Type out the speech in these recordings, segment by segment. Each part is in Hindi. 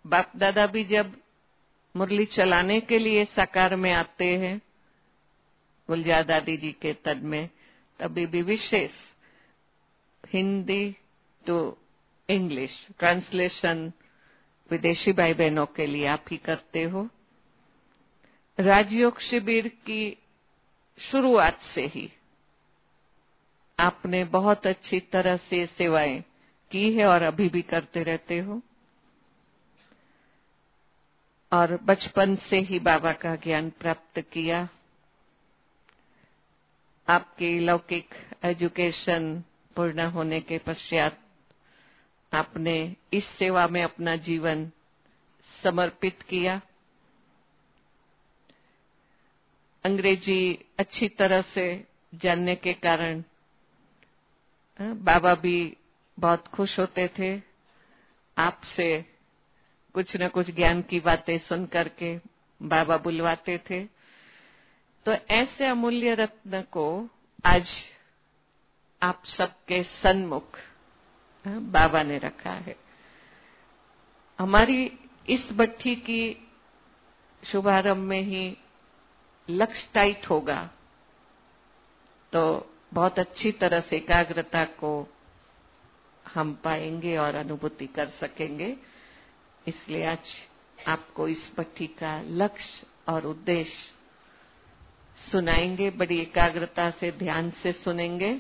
बाप दादा भी जब मुरली चलाने के लिए साकार में आते हैं गुलजार दादी जी के तन में, तभी भी विशेष हिंदी टू इंग्लिश ट्रांसलेशन विदेशी भाई बहनों के लिए आप ही करते हो। राजयोग शिविर की शुरुआत से ही आपने बहुत अच्छी तरह से सेवाएं की है और अभी भी करते रहते हो, और बचपन से ही बाबा का ज्ञान प्राप्त किया। आपकी लौकिक एजुकेशन पूर्ण होने के पश्चात आपने इस सेवा में अपना जीवन समर्पित किया। अंग्रेजी अच्छी तरह से जानने के कारण बाबा भी बहुत खुश होते थे आपसे कुछ न कुछ ज्ञान की बातें सुन करके बाबा बुलवाते थे। तो ऐसे अमूल्य रत्न को आज आप सबके सन्मुख बाबा ने रखा है। हमारी इस भट्ठी की शुभारंभ में ही लक्ष्य टाइट होगा तो बहुत अच्छी तरह से एकाग्रता को हम पाएंगे और अनुभूति कर सकेंगे। इसलिए आज आपको इस भट्ठी का लक्ष्य और उद्देश्य सुनाएंगे। बड़ी एकाग्रता से ध्यान से सुनेंगे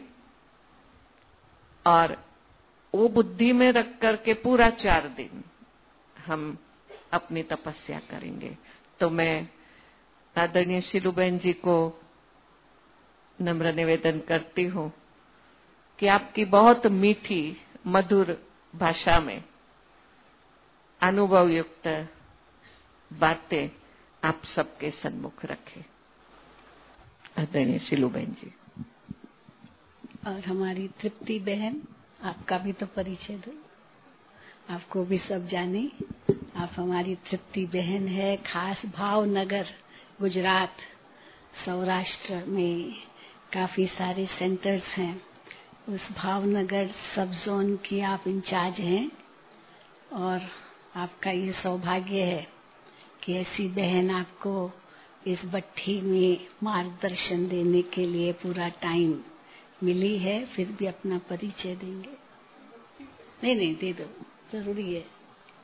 और वो बुद्धि में रख करके पूरा 4 दिन हम अपनी तपस्या करेंगे। तो मैं आदरणीय शीलू बहन जी को नम्र निवेदन करती हूं कि आपकी बहुत मीठी मधुर भाषा में अनुभव युक्त बातें आप सबके सन्मुख रखें। आदरणीय शीलू बहन जी। और हमारी तृप्ति बहन, आपका भी तो परिचय दो, आपको भी सब जाने। आप हमारी तृप्ति बहन है, खास भावनगर गुजरात सौराष्ट्र में काफी सारे सेंटर्स हैं, उस भावनगर सब जोन की आप इंचार्ज हैं। और आपका ये सौभाग्य है कि ऐसी बहन आपको इस भट्ठी में मार्गदर्शन देने के लिए पूरा टाइम मिली है। फिर भी अपना परिचय देंगे? नहीं दे दो, जरूरी है।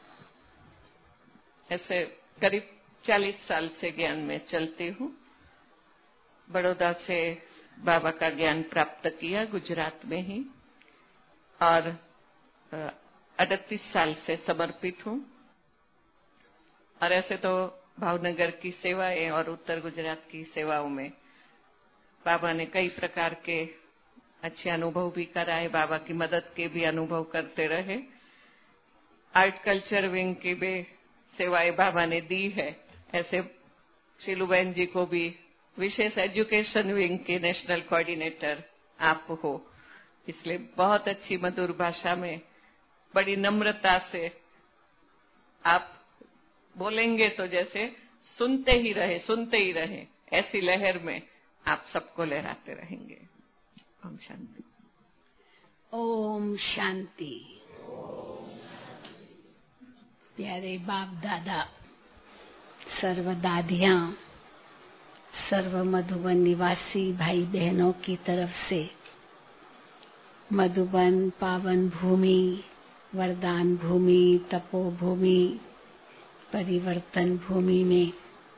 ऐसे करीब 40 साल से ज्ञान में चलती हूँ। बड़ौदा से बाबा का ज्ञान प्राप्त किया गुजरात में ही, और 38 साल से समर्पित हूँ। और ऐसे तो भावनगर की सेवाएं और उत्तर गुजरात की सेवाओं में बाबा ने कई प्रकार के अच्छे अनुभव भी कराए, बाबा की मदद के भी अनुभव करते रहे। आर्ट कल्चर विंग की भी सेवाएं बाबा ने दी है। ऐसे शीलू बहन जी को भी विशेष एजुकेशन विंग के नेशनल कोऑर्डिनेटर आप हो, इसलिए बहुत अच्छी मधुर भाषा में बड़ी नम्रता से आप बोलेंगे तो जैसे सुनते ही रहे, ऐसी लहर में आप सबको लहराते रहेंगे। ओम शांति। ओम शांति। प्यारे बाप दादा, सर्व दादियां, सर्व मधुबन निवासी भाई बहनों की तरफ से मधुबन पावन भूमि, वरदान भूमि, तपोभूमि, परिवर्तन भूमि में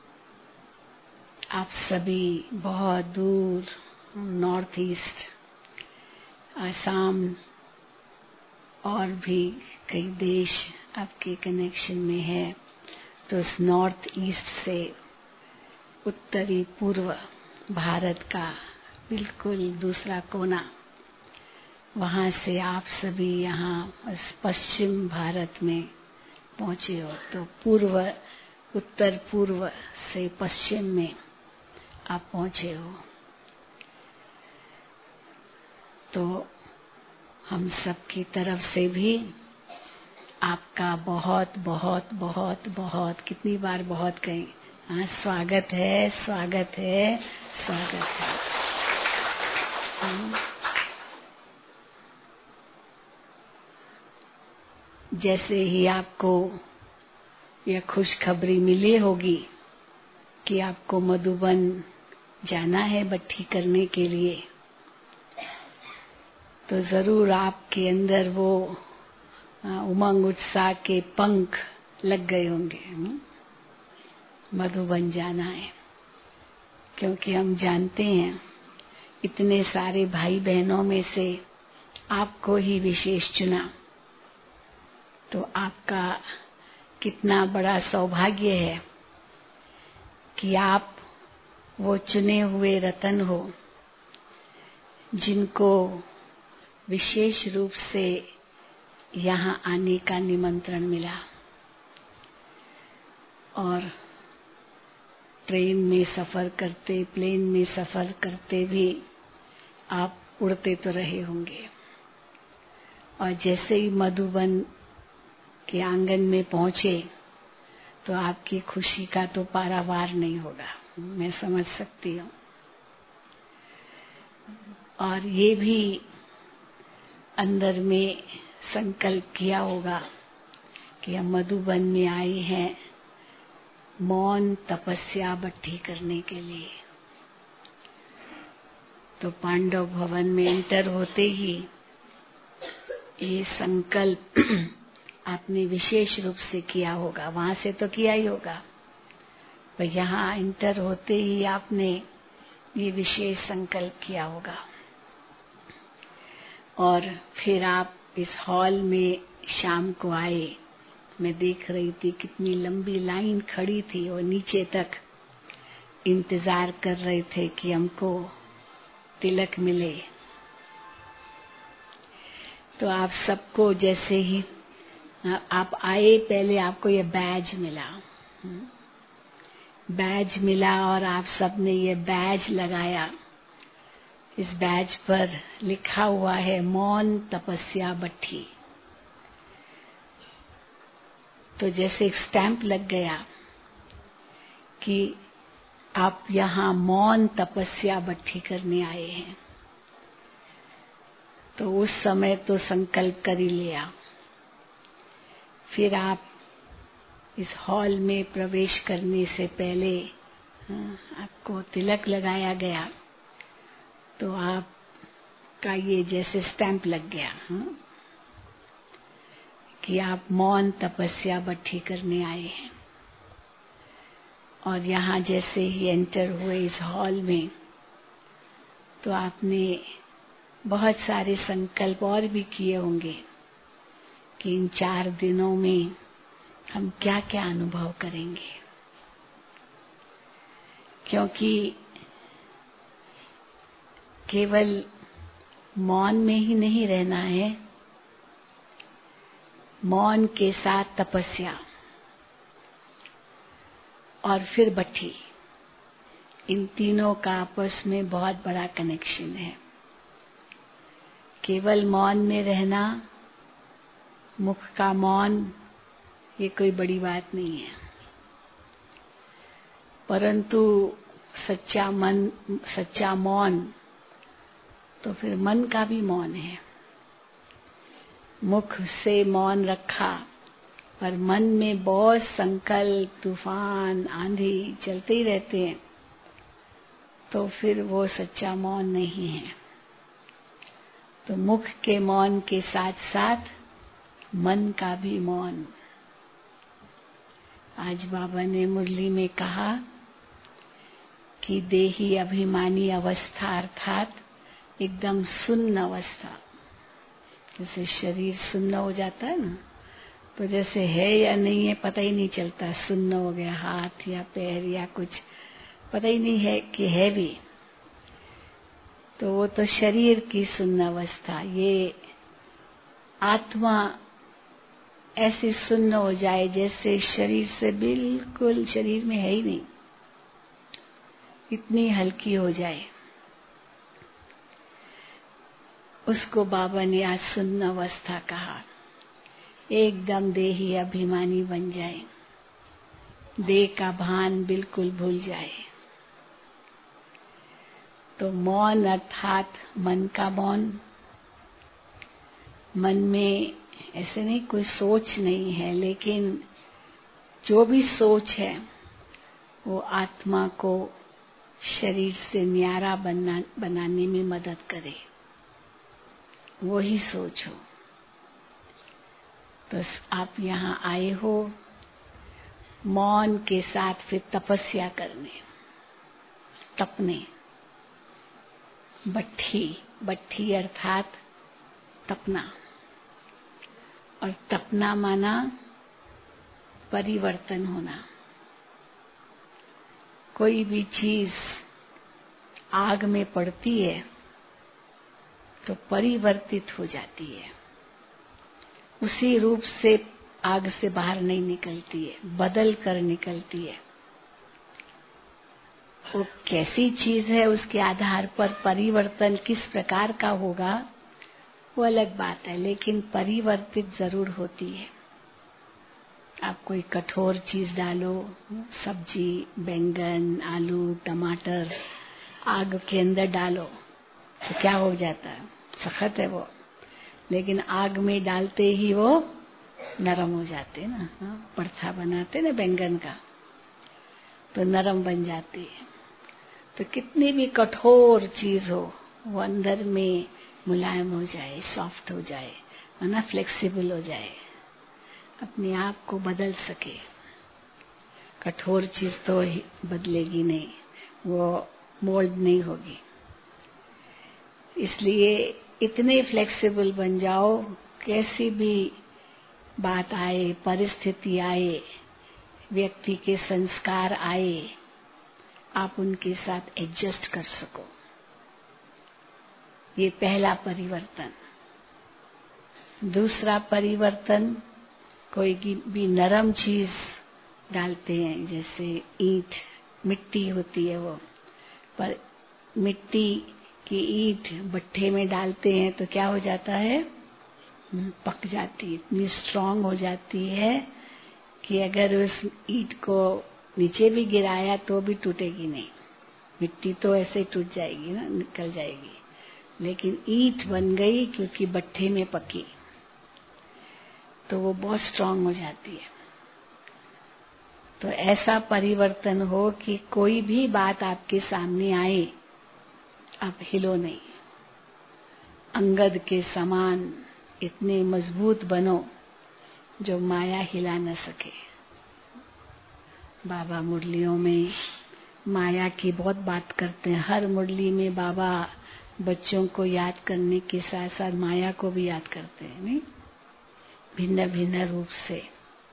आप सभी बहुत दूर नॉर्थ ईस्ट, आसाम और भी कई देश आपके कनेक्शन में है। तो उस नॉर्थ ईस्ट से उत्तरी पूर्व भारत का बिल्कुल दूसरा कोना, वहां से आप सभी यहाँ पश्चिम भारत में पहुंचे हो। तो पूर्व, उत्तर पूर्व से पश्चिम में आप पहुंचे हो। तो हम सब की तरफ से भी आपका बहुत बहुत बहुत बहुत, कितनी बार बहुत कहें, हाँ, स्वागत है, स्वागत है, स्वागत है। जैसे ही आपको यह खुशखबरी मिली होगी कि आपको मधुबन जाना है भट्ठी करने के लिए, तो जरूर आपके अंदर वो उमंग उत्साह के पंख लग गए होंगे। मधुबन जाना है, क्योंकि हम जानते हैं इतने सारे भाई बहनों में से आपको ही विशेष चुना, तो आपका कितना बड़ा सौभाग्य है कि आप वो चुने हुए रतन हो जिनको विशेष रूप से यहाँ आने का निमंत्रण मिला। और ट्रेन में सफर करते, प्लेन में सफर करते भी आप उड़ते तो रहे होंगे, और जैसे ही मधुबन के आंगन में पहुंचे तो आपकी खुशी का तो पारावार नहीं होगा, मैं समझ सकती हूँ। और ये भी अंदर में संकल्प किया होगा कि हम मधुबन में आए हैं मौन तपस्या भट्ठी करने के लिए। तो पांडव भवन में एंटर होते ही ये संकल्प आपने विशेष रूप से किया होगा, वहां से तो किया ही होगा, पर यहाँ एंटर होते ही आपने ये विशेष संकल्प किया होगा। और फिर आप इस हॉल में शाम को आए, मैं देख रही थी कितनी लंबी लाइन खड़ी थी और नीचे तक इंतजार कर रहे थे कि हमको तिलक मिले। तो आप सबको जैसे ही आप आए, पहले आपको ये बैज मिला, बैज मिला और आप सबने ये बैज लगाया। इस बैज पर लिखा हुआ है मौन तपस्या भट्ठी। तो जैसे एक स्टैंप लग गया कि आप यहाँ मौन तपस्या भट्ठी करने आए हैं। तो उस समय तो संकल्प कर ही लिया। फिर आप इस हॉल में प्रवेश करने से पहले आपको तिलक लगाया गया, तो आपका ये जैसे स्टैंप लग गया कि आप मौन तपस्या भट्ठी करने आए हैं। और यहाँ जैसे ही एंटर हुए इस हॉल में, तो आपने बहुत सारे संकल्प और भी किए होंगे कि इन 4 दिनों में हम क्या क्या अनुभव करेंगे। क्योंकि केवल मौन में ही नहीं रहना है, मौन के साथ तपस्या और फिर भट्ठी, इन तीनों का आपस में बहुत बड़ा कनेक्शन है। केवल मौन में रहना, मुख का मौन, ये कोई बड़ी बात नहीं है, परंतु सच्चा मौन तो फिर मन का भी मौन है। मुख से मौन रखा पर मन में बहुत संकल्प, तूफान, आंधी चलते ही रहते हैं, तो फिर वो सच्चा मौन नहीं है। तो मुख के मौन के साथ साथ मन का भी मौन। आज बाबा ने मुरली में कहा कि देही अभिमानी अवस्था अर्थात एकदम सुन्न अवस्था। जैसे शरीर सुन्न हो जाता है ना, तो जैसे है या नहीं है पता ही नहीं चलता, सुन्न हो गया हाथ या पैर या कुछ पता ही नहीं है कि है भी। तो वो तो शरीर की सुन्न अवस्था। ये आत्मा ऐसी सुन्न हो जाए जैसे शरीर से बिल्कुल, शरीर में है ही नहीं, इतनी हल्की हो जाए, उसको बाबा ने आज सुन्न अवस्था कहा। एकदम देही अभिमानी बन जाए, देह का भान बिल्कुल भूल जाए। तो मौन अर्थात मन का मौन। मन में ऐसे नहीं कोई सोच नहीं है, लेकिन जो भी सोच है वो आत्मा को शरीर से न्यारा बनाने में मदद करे, वही सोच हो। तो आप यहाँ आए हो मौन के साथ फिर तपस्या करने, तपने। बट्ठी अर्थात तपना, और तपना माना परिवर्तन होना। कोई भी चीज आग में पड़ती है तो परिवर्तित हो जाती है, उसी रूप से आग से बाहर नहीं निकलती है, बदल कर निकलती है। वो कैसी चीज है उसके आधार पर परिवर्तन किस प्रकार का होगा वो अलग बात है, लेकिन परिवर्तित जरूर होती है। आप कोई कठोर चीज डालो, सब्जी, बैंगन, आलू, टमाटर आग के अंदर डालो तो क्या हो जाता है? सख्त है वो, लेकिन आग में डालते ही वो नरम हो जाते ना। परथा बनाते ना बैंगन का तो नरम बन जाती है। तो कितनी भी कठोर चीज हो वो अंदर में मुलायम हो जाए, सॉफ्ट हो जाए, है ना, फ्लेक्सिबल हो जाए, अपने आप को बदल सके। कठोर चीज तो बदलेगी नहीं, वो मोल्ड नहीं होगी। इसलिए इतने फ्लेक्सिबल बन जाओ, कैसी भी बात आए, परिस्थिति आए, व्यक्ति के संस्कार आए, आप उनके साथ एडजस्ट कर सको। ये पहला परिवर्तन। दूसरा परिवर्तन, कोई भी नरम चीज डालते हैं, जैसे ईंट, मिट्टी होती है वो, पर मिट्टी की ईंट भट्ठे में डालते हैं तो क्या हो जाता है? पक जाती है, इतनी स्ट्रांग हो जाती है कि अगर उस ईंट को नीचे भी गिराया तो भी टूटेगी नहीं। मिट्टी तो ऐसे टूट जाएगी ना, निकल जाएगी, लेकिन ईंट बन गई क्योंकि भट्ठे में पकी तो वो बहुत स्ट्रांग हो जाती है। तो ऐसा परिवर्तन हो कि कोई भी बात आपके सामने आए आप हिलो नहीं, अंगद के समान इतने मजबूत बनो जो माया हिला न सके। बाबा मुरलियों में माया की बहुत बात करते हैं। हर मुरली में बाबा बच्चों को याद करने के साथ साथ माया को भी याद करते हैं, नहीं? भिन्न भिन्न रूप से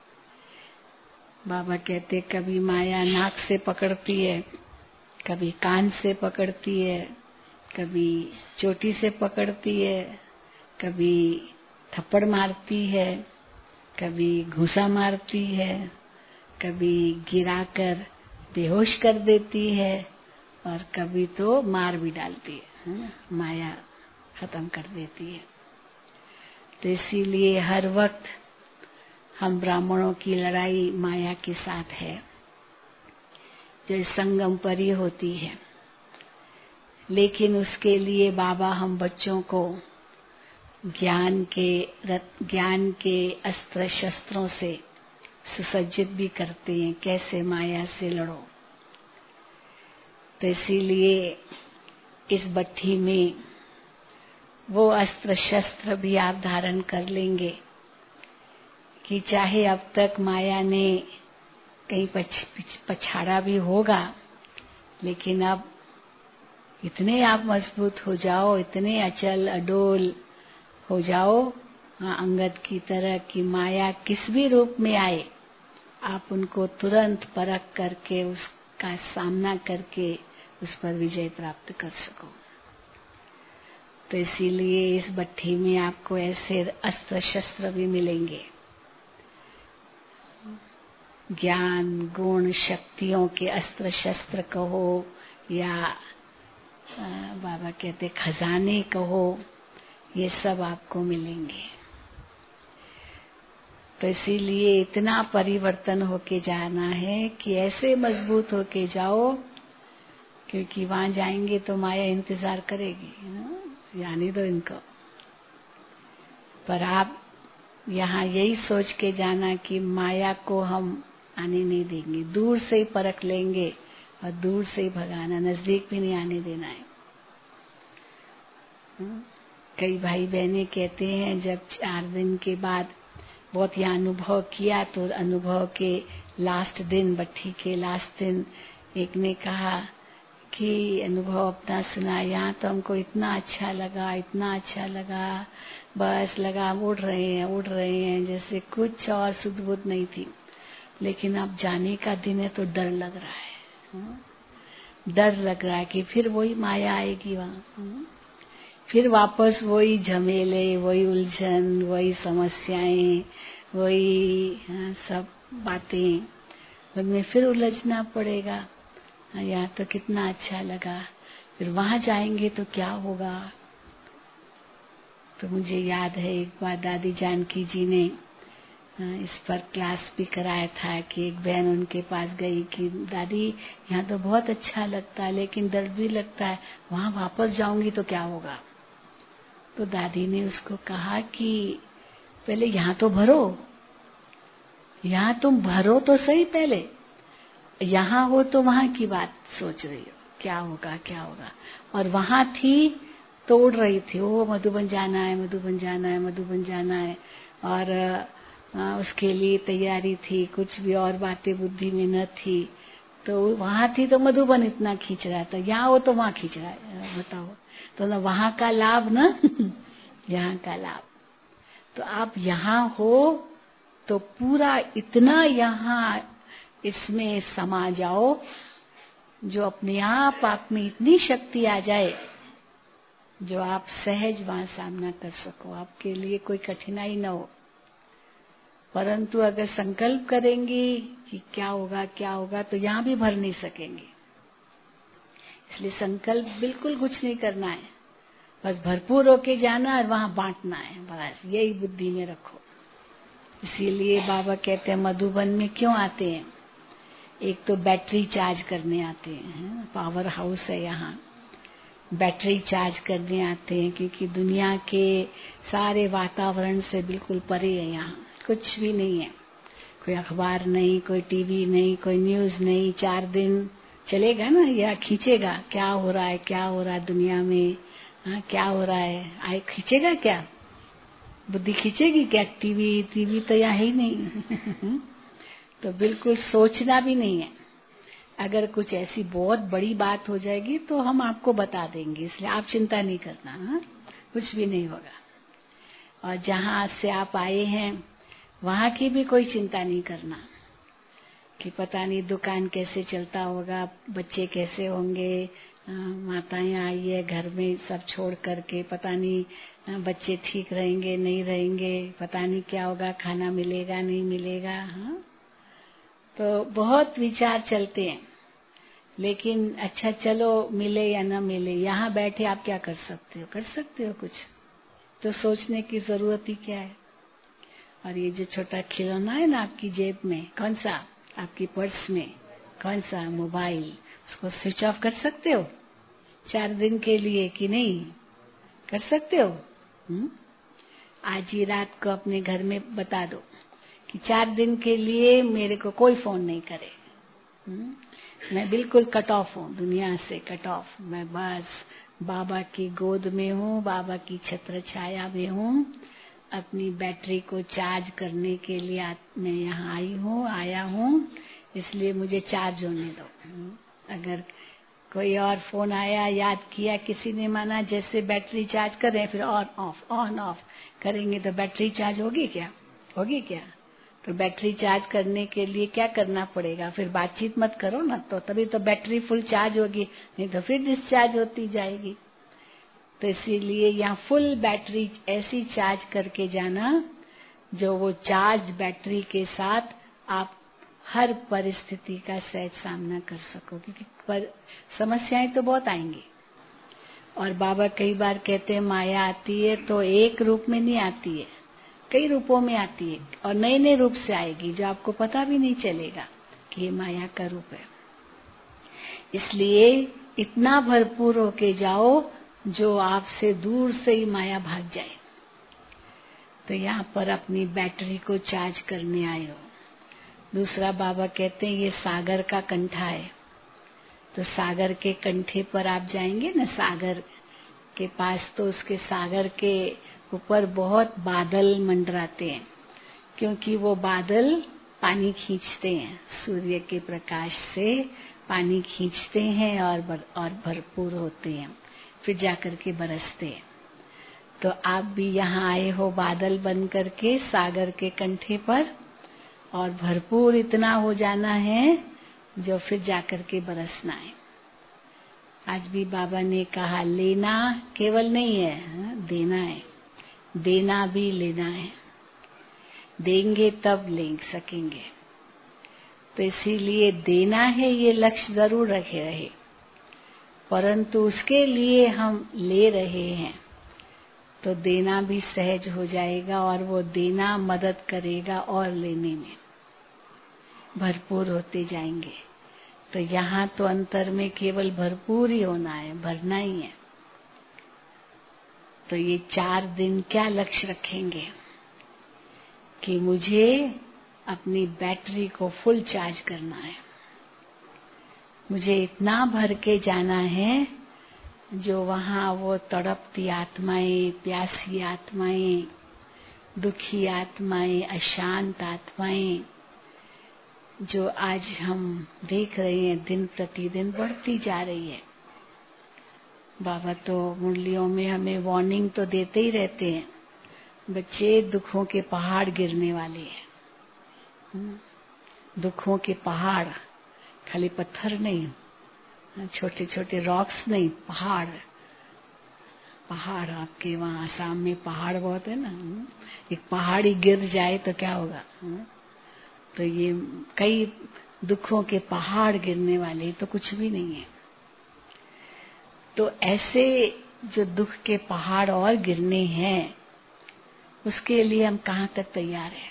बाबा कहते, कभी माया नाक से पकड़ती है, कभी कान से पकड़ती है, कभी चोटी से पकड़ती है, कभी थप्पड़ मारती है, कभी घूंसा मारती है, कभी गिराकर बेहोश कर देती है, और कभी तो मार भी डालती है, माया खत्म कर देती है। तो इसीलिए हर वक्त हम ब्राह्मणों की लड़ाई माया के साथ है, जो संगम परी होती है। लेकिन उसके लिए बाबा हम बच्चों को ज्ञान के अस्त्र शस्त्रों से सुसज्जित भी करते हैं, कैसे माया से लड़ो। तो इसीलिए इस भट्ठी में वो अस्त्र शस्त्र भी आप धारण कर लेंगे कि चाहे अब तक माया ने कहीं पछाड़ा भी होगा, लेकिन अब इतने आप मजबूत हो जाओ, इतने अचल अडोल हो जाओ, अंगद की तरह कि माया किस भी रूप में आए आप उनको तुरंत परख करके उसका सामना करके उस पर विजय प्राप्त कर सको। तो इसीलिए इस भट्ठी में आपको ऐसे अस्त्र शस्त्र भी मिलेंगे, ज्ञान गुण शक्तियों के अस्त्र शस्त्र कहो या बाबा कहते खजाने कहो, ये सब आपको मिलेंगे। तो इसीलिए इतना परिवर्तन होके जाना है कि ऐसे मजबूत होके जाओ, क्योंकि वहां जाएंगे तो माया इंतजार करेगी, यानी तो इनको। पर आप यहाँ यही सोच के जाना कि माया को हम आने नहीं देंगे, दूर से ही परख लेंगे और दूर से ही भगाना, नजदीक भी नहीं आने देना है। कई भाई बहनें कहते हैं जब 4 दिन के बाद बहुत यह अनुभव किया, तो अनुभव के लास्ट दिन, भट्ठी के लास्ट दिन, एक ने कहा कि अनुभव अपना सुना, यहाँ तो हमको इतना अच्छा लगा, इतना अच्छा लगा, बस लगा उड़ रहे हैं जैसे कुछ और सुध बुध नहीं थी। लेकिन अब जाने का दिन है तो डर लग रहा है, डर लग रहा है कि फिर वही माया आएगी वहाँ, फिर वापस वही झमेले, वही उलझन, वही समस्याएं, वही सब बातें, उनमें फिर उलझना पड़ेगा। यहाँ तो कितना अच्छा लगा, फिर वहां जाएंगे तो क्या होगा। तो मुझे याद है एक बार दादी जानकी जी ने इस पर क्लास भी कराया था कि एक बहन उनके पास गई कि दादी यहाँ तो बहुत अच्छा लगता है लेकिन डर भी लगता है, वहां वापस जाऊंगी तो क्या होगा। तो दादी ने उसको कहा कि पहले यहाँ तो भरो, यहाँ तुम भरो तो सही, पहले यहाँ हो तो वहां की बात सोच रही हो, क्या होगा क्या होगा। और वहां थी तो उड़ रही थी, वो मधुबन जाना है, मधुबन जाना है, मधुबन जाना है, और उसके लिए तैयारी थी, कुछ भी और बातें बुद्धि में न थी। तो वहां थी तो मधुबन इतना खींच रहा था, यहाँ हो तो वहां खींच रहा है, बताओ। तो ना वहां का लाभ न यहाँ का लाभ। तो आप यहाँ हो तो पूरा इतना यहाँ इसमें समा जाओ जो अपने आप में इतनी शक्ति आ जाए जो आप सहज वहां सामना कर सको, आपके लिए कोई कठिनाई न हो। परंतु अगर संकल्प करेंगे कि क्या होगा तो यहाँ भी भर नहीं सकेंगे। इसलिए संकल्प बिल्कुल कुछ नहीं करना है, बस भरपूर होके जाना और वहां बांटना है, बस यही बुद्धि में रखो। इसीलिए बाबा कहते हैं मधुबन में क्यों आते हैं, एक तो बैटरी चार्ज करने आते हैं, पावर हाउस है यहाँ, बैटरी चार्ज करने आते हैं, क्योंकि दुनिया के सारे वातावरण से बिल्कुल परे है, यहाँ कुछ भी नहीं है, कोई अखबार नहीं, कोई टीवी नहीं, कोई न्यूज नहीं। 4 दिन चलेगा ना, या खींचेगा क्या हो रहा है दुनिया में, क्या हो रहा है, आए खींचेगा क्या, बुद्धि खींचेगी क्या, टीवी तो यहाँ ही नहीं तो बिल्कुल सोचना भी नहीं है। अगर कुछ ऐसी बहुत बड़ी बात हो जाएगी तो हम आपको बता देंगे, इसलिए आप चिंता नहीं करना, कुछ भी नहीं होगा। और जहाँ से आप आए हैं वहाँ की भी कोई चिंता नहीं करना कि पता नहीं दुकान कैसे चलता होगा, बच्चे कैसे होंगे, माताएं आई है घर में सब छोड़ करके, पता नहीं बच्चे ठीक रहेंगे नहीं रहेंगे, पता नहीं क्या होगा, खाना मिलेगा नहीं मिलेगा। तो बहुत विचार चलते हैं, लेकिन अच्छा चलो मिले या न मिले, यहाँ बैठे आप क्या कर सकते हो कुछ तो सोचने की जरूरत ही क्या है। और ये जो छोटा खिलौना है ना आपकी जेब में, कौन सा, आपकी पर्स में कौन सा, मोबाइल, उसको स्विच ऑफ कर सकते हो 4 दिन के लिए कि नहीं कर सकते हो। आज ही रात को अपने घर में बता दो कि 4 दिन के लिए मेरे को कोई फोन नहीं करे, मैं बिल्कुल कट ऑफ हूँ, दुनिया से कट ऑफ, मैं बस बाबा की गोद में हूँ, बाबा की छत्र छाया में हूँ, अपनी बैटरी को चार्ज करने के लिए मैं यहाँ आया हूँ, इसलिए मुझे चार्ज होने दो। अगर कोई और फोन आया, याद किया किसी ने, माना जैसे बैटरी चार्ज कर रहे हैं, फिर ऑन ऑफ करेंगे तो बैटरी चार्ज होगी क्या। तो बैटरी चार्ज करने के लिए क्या करना पड़ेगा, फिर बातचीत मत करो ना, तो तभी तो बैटरी फुल चार्ज होगी, नहीं तो फिर डिस्चार्ज होती जाएगी। तो इसीलिए यहाँ फुल बैटरी ऐसी चार्ज करके जाना जो वो चार्ज बैटरी के साथ आप हर परिस्थिति का सहज सामना कर सको, क्योंकि समस्याएं तो बहुत आएंगी। और बाबा कई बार कहते हैं माया आती है तो एक रूप में नहीं आती है, कई रूपों में आती है, और नए नए रूप से आएगी जो आपको पता भी नहीं चलेगा कि ये माया का रूप है। इसलिए इतना भरपूर होके जाओ जो आपसे दूर से ही माया भाग जाए। तो यहाँ पर अपनी बैटरी को चार्ज करने आए हो, दूसरा बाबा कहते हैं ये सागर का कंठा है, तो सागर के कंठे पर आप जाएंगे ना, सागर के पास, तो उसके सागर के ऊपर बहुत बादल मंडराते हैं, क्योंकि वो बादल पानी खींचते हैं, सूर्य के प्रकाश से पानी खींचते हैं और भरपूर होते हैं, फिर जाकर के बरसते हैं। तो आप भी यहाँ आए हो बादल बन करके सागर के कंठे पर, और भरपूर इतना हो जाना है जो फिर जाकर के बरसना है। आज भी बाबा ने कहा लेना केवल नहीं है, देना है, देना भी लेना है, देंगे तब ले सकेंगे। तो इसीलिए देना है ये लक्ष्य जरूर रखे रहे, परंतु उसके लिए हम ले रहे हैं तो देना भी सहज हो जाएगा, और वो देना मदद करेगा और लेने में भरपूर होते जाएंगे। तो यहाँ तो अंतर में केवल भरपूर ही होना है, भरना ही है। तो ये 4 दिन क्या लक्ष्य रखेंगे कि मुझे अपनी बैटरी को फुल चार्ज करना है, मुझे इतना भर के जाना है जो वहाँ वो तड़पती आत्माएं, प्यासी आत्माएं, दुखी आत्माएं, अशांत आत्माएं जो आज हम देख रहे हैं दिन प्रतिदिन बढ़ती जा रही है। बाबा तो मुरलियों में हमें वार्निंग तो देते ही रहते हैं, बच्चे दुखों के पहाड़ गिरने वाले हैं। दुखों के पहाड़, खाली पत्थर नहीं, छोटे छोटे रॉक्स नहीं, पहाड़। पहाड़ आपके वहाँ आसाम में पहाड़ बहुत है ना, एक पहाड़ी गिर जाए तो क्या होगा। तो ये कई दुखों के पहाड़ गिरने वाले तो कुछ भी नहीं है। तो ऐसे जो दुख के पहाड़ और गिरने हैं, उसके लिए हम कहाँ तक तैयार हैं।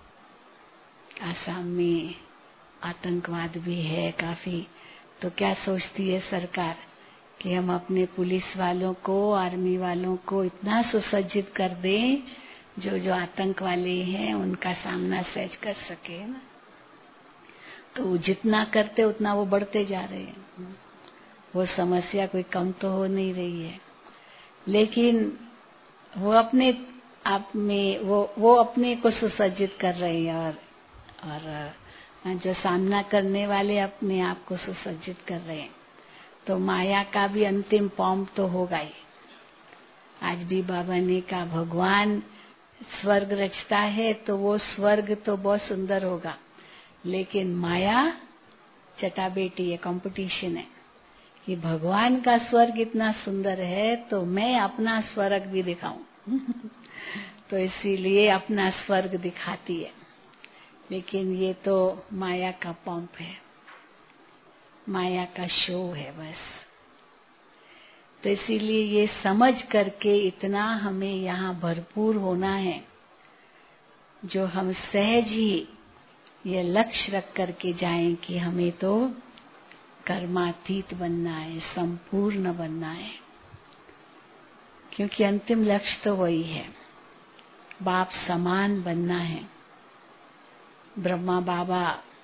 आसाम में आतंकवाद भी है काफी, तो क्या सोचती है सरकार कि हम अपने पुलिस वालों को, आर्मी वालों को इतना सुसज्जित कर दें जो आतंक वाले हैं उनका सामना सहज कर सके ना। तो जितना करते उतना वो बढ़ते जा रहे हैं, वो समस्या कोई कम तो हो नहीं रही है। लेकिन वो अपने आप में वो अपने को सुसज्जित कर रहे हैं, और जो सामना करने वाले अपने आप को सुसज्जित कर रहे हैं। तो माया का भी अंतिम फॉर्म तो होगा ही। आज भी बाबा ने कहा भगवान स्वर्ग रचता है तो वो स्वर्ग तो बहुत सुंदर होगा, लेकिन माया चटा बेटी है, कंपटीशन है कि भगवान का स्वर्ग इतना सुंदर है तो मैं अपना स्वर्ग भी दिखाऊं। तो इसीलिए अपना स्वर्ग दिखाती है, लेकिन ये तो माया का पंप है, माया का शो है बस। तो इसीलिए ये समझ करके इतना हमें यहाँ भरपूर होना है, जो हम सहज ही ये लक्ष्य रख करके जाएं कि हमें तो कर्मातीत बनना है, संपूर्ण बनना है। क्योंकि अंतिम लक्ष्य तो वही है, बाप समान बनना है। ब्रह्मा बाबा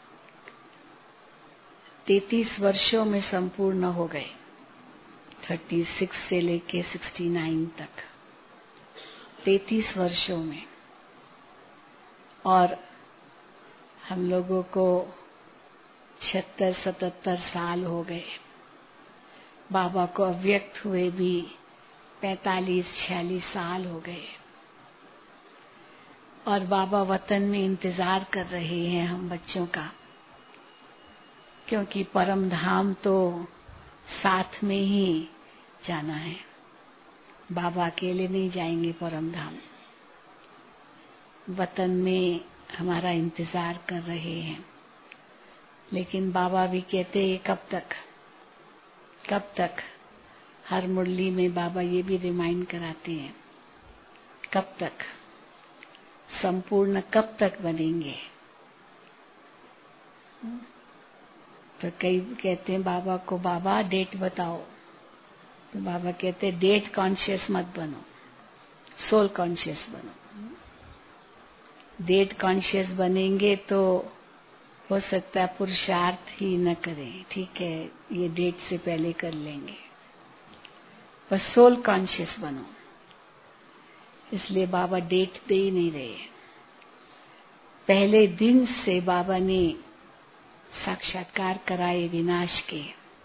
33 वर्षों में संपूर्ण हो गए, 36 से लेके 69 तक, 33 वर्षों में। और हम लोगों को 76-77 साल हो गए। बाबा को अव्यक्त हुए भी 45-46 साल हो गए। और बाबा वतन में इंतजार कर रहे हैं हम बच्चों का, क्योंकि परम धाम तो साथ में ही जाना है। बाबा अकेले नहीं जाएंगे परम धाम, वतन में हमारा इंतजार कर रहे हैं। लेकिन बाबा भी कहते हैं कब तक, कब तक। हर मुरली में बाबा ये भी रिमाइंड कराते हैं, कब तक, संपूर्ण कब तक बनेंगे। तो कई कहते हैं बाबा को, बाबा डेट बताओ। तो बाबा कहते हैं डेट कॉन्शियस मत बनो, सोल कॉन्शियस बनो। डेट कॉन्शियस बनेंगे तो हो सकता है पुरुषार्थ ही न करें, ठीक है ये डेट से पहले कर लेंगे, पर सोल कॉन्शियस बनो। इसलिए बाबा डेट दे ही नहीं रहे। पहले दिन से बाबा ने साक्षात्कार कराए विनाश के,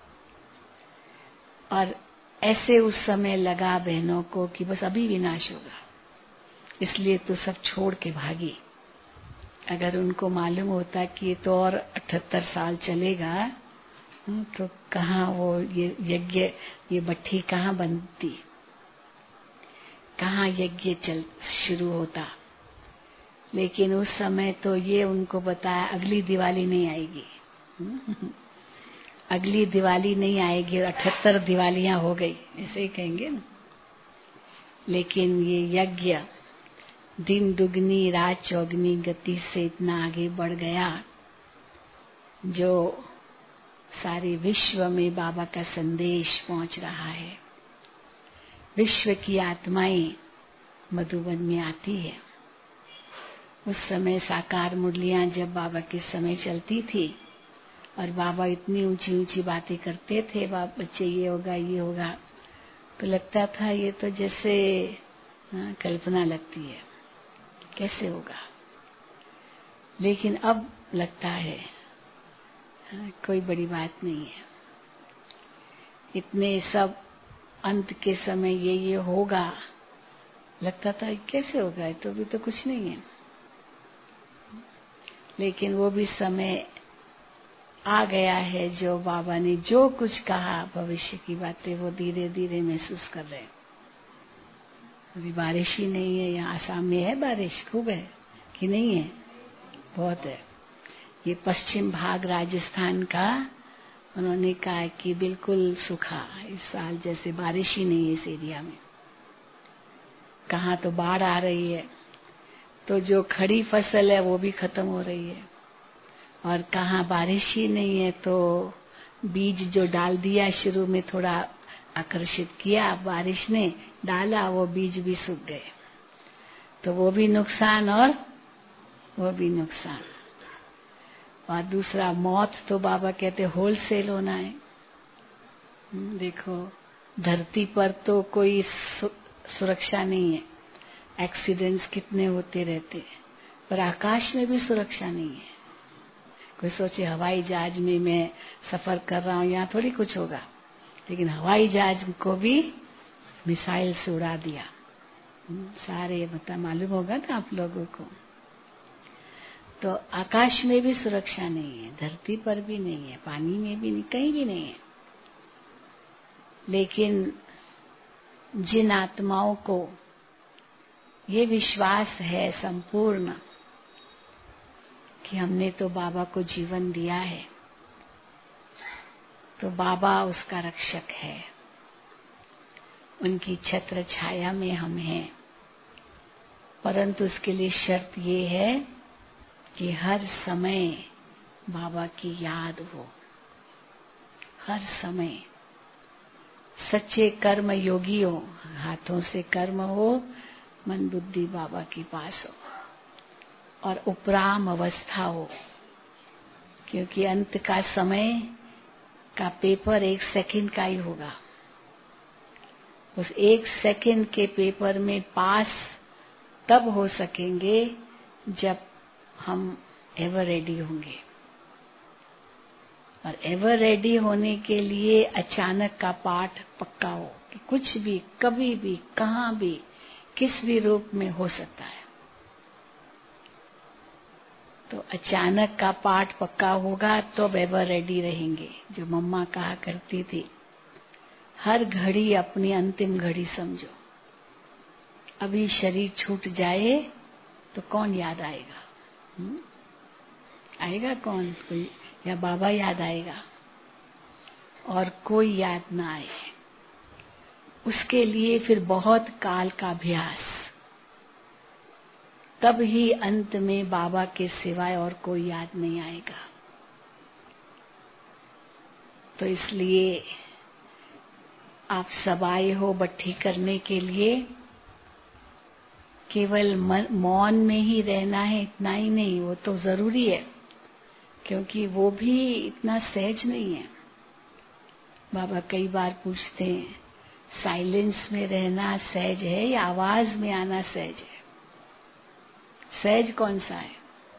और ऐसे उस समय लगा बहनों को कि बस अभी विनाश होगा, इसलिए तो सब छोड़ के भागी। अगर उनको मालूम होता कि ये तो और 78 साल चलेगा तो कहाँ वो ये यज्ञ, ये भट्ठी कहाँ बनती, कहाँ यज्ञ चल शुरू होता। लेकिन उस समय तो ये उनको बताया अगली दिवाली नहीं आएगी, अगली दिवाली नहीं आएगी, और 78 दिवालियां हो गई, ऐसे ही कहेंगे ना। लेकिन ये यज्ञ दिन दुगनी रात चौगनी गति से इतना आगे बढ़ गया, जो सारे विश्व में बाबा का संदेश पहुंच रहा है। विश्व की आत्माएं मधुबन में आती है। उस समय साकार मुरलियां जब बाबा के समय चलती थी, और बाबा इतनी ऊंची ऊंची बातें करते थे, बच्चे ये होगा ये होगा, तो लगता था ये तो जैसे कल्पना लगती है, कैसे होगा। लेकिन अब लगता है कोई बड़ी बात नहीं है। इतने सब अंत के समय ये होगा, लगता था कैसे होगा, तो भी तो कुछ नहीं है। लेकिन वो भी समय आ गया है, जो बाबा ने जो कुछ कहा भविष्य की बातें, वो धीरे धीरे महसूस कर रहे हैं। अभी बारिश ही नहीं है, यहाँ आसाम में है बारिश खूब है कि नहीं है? बहुत है। ये पश्चिम भाग राजस्थान का उन्होंने कहा कि बिल्कुल सूखा, इस साल जैसे बारिश ही नहीं है इस एरिया में। कहाँ तो बाढ़ आ रही है, तो जो खड़ी फसल है वो भी खत्म हो रही है, और कहाँ बारिश ही नहीं है तो बीज जो डाल दिया शुरू में, थोड़ा आकर्षित किया बारिश ने, डाला वो बीज भी सूख गए, तो वो भी नुकसान और वो भी नुकसान। और दूसरा मौत तो बाबा कहते होलसेल होना है। देखो धरती पर तो कोई सुरक्षा नहीं है, एक्सीडेंट्स कितने होते रहते हैं, पर आकाश में भी सुरक्षा नहीं है। कोई सोचे हवाई जहाज में मैं सफर कर रहा हूँ, यहाँ थोड़ी कुछ होगा, लेकिन हवाई जहाज को भी मिसाइल से उड़ा दिया। सारे मालूम होगा ना आप लोगों को। तो आकाश में भी सुरक्षा नहीं है, धरती पर भी नहीं है, पानी में भी नहीं, कहीं भी नहीं है। लेकिन जिन आत्माओं को ये विश्वास है संपूर्ण कि हमने तो बाबा को जीवन दिया है, तो बाबा उसका रक्षक है, उनकी छत्र छाया में हम हैं। परंतु उसके लिए शर्त ये है कि हर समय बाबा की याद हो, हर समय। सच्चे कर्म योगी हो, हाथों से कर्म हो, मन बुद्धि बाबा के पास हो, और उपराम अवस्था हो। क्योंकि अंत का समय का पेपर 1 सेकंड का ही होगा। उस 1 सेकंड के पेपर में पास तब हो सकेंगे जब हम एवर रेडी होंगे। और एवर रेडी होने के लिए अचानक का पाठ पक्का हो कि कुछ भी कभी भी कहाँ भी किस भी रूप में हो सकता है। तो अचानक का पाठ पक्का होगा तो एवर रेडी रहेंगे। जो मम्मा कहा करती थी, हर घड़ी अपनी अंतिम घड़ी समझो। अभी शरीर छूट जाए तो कौन याद आएगा? आएगा कौन? कोई या बाबा याद आएगा, और कोई याद ना आए। उसके लिए फिर बहुत काल का अभ्यास, तब ही अंत में बाबा के सिवाय और कोई याद नहीं आएगा। तो इसलिए आप सब आए हो भट्ठी करने के लिए। केवल मौन में ही रहना है इतना ही नहीं, वो तो जरूरी है, क्योंकि वो भी इतना सहज नहीं है। बाबा कई बार पूछते हैं, साइलेंस में रहना सहज है या आवाज में आना सहज है? सहज कौन सा है?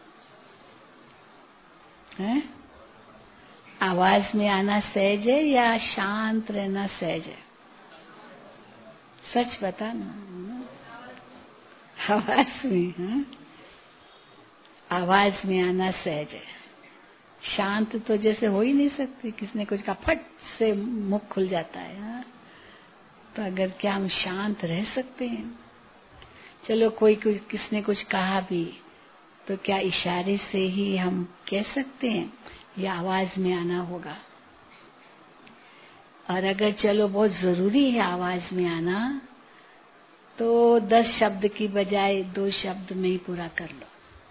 हैं? आवाज में आना सहज है या शांत रहना सहज है? सच बता ना। आवाज में, हाँ? आवाज में आना सहज है। शांत तो जैसे हो ही नहीं सकती, किसने कुछ कहा फट से मुख खुल जाता है। हाँ? तो अगर क्या हम शांत रह सकते हैं? चलो कोई किसने कुछ कहा भी तो क्या इशारे से ही हम कह सकते हैं या आवाज में आना होगा? और अगर चलो बहुत जरूरी है आवाज में आना तो 10 शब्द की बजाय 2 शब्द में ही पूरा कर लो।